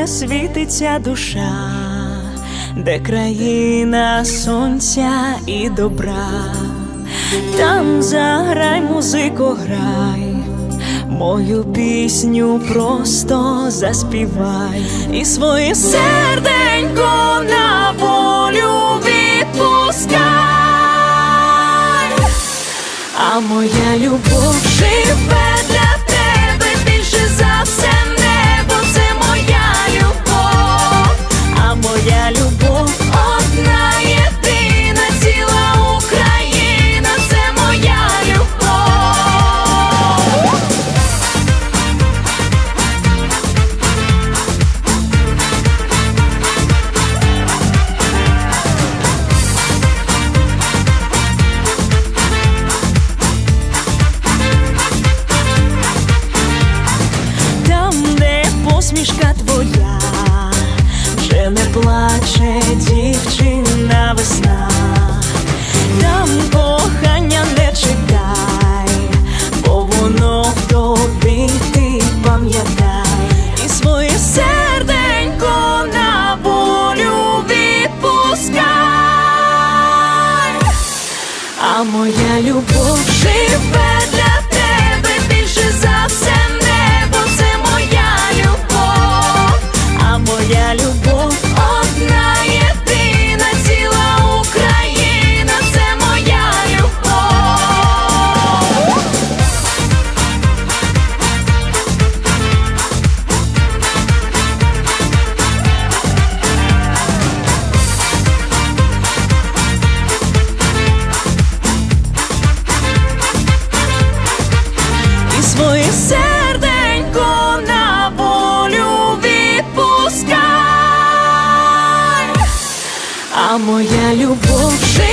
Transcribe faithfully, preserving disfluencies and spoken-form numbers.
де світиться душа, де країна сонця і добра. Там заграй, музико, грай, мою пісню просто заспівай, і своє серденько на волю відпускай. А моя любов живе для тебе більше за все небо, це моя любов. А моя любов одна єдина, ціла Україна, це моя любов. Посмішка твоя вже не плаче, дівчина весна. Там кохання не чекай, бо воно в тобі, ти пам'ятай, і своє серденько на волю відпускай. А моя любов живе для тебе більше за все небо, це моя любов. А моя любов одна єдина, ціла Україна, це моя любов. І своє серденько на волю відпускай. А моя любов